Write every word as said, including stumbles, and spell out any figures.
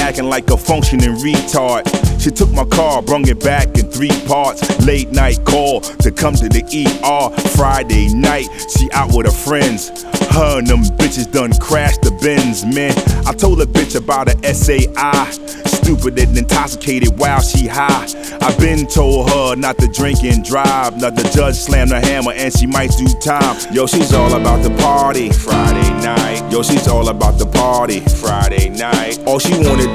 acting like a functioning retard. She took my car, brung it back in three parts. Late night call to come to the E R. Friday night, she out with her friends. Her and them bitches done crashed the Benz, man. I told a bitch about her S A I. Stupid and intoxicated while she high. I been told her not to drink and drive. Now the judge slammed the hammer and she might do time. Yo, she's all about the party. Friday night. Yo, she's all about the party. Friday night. All she wanted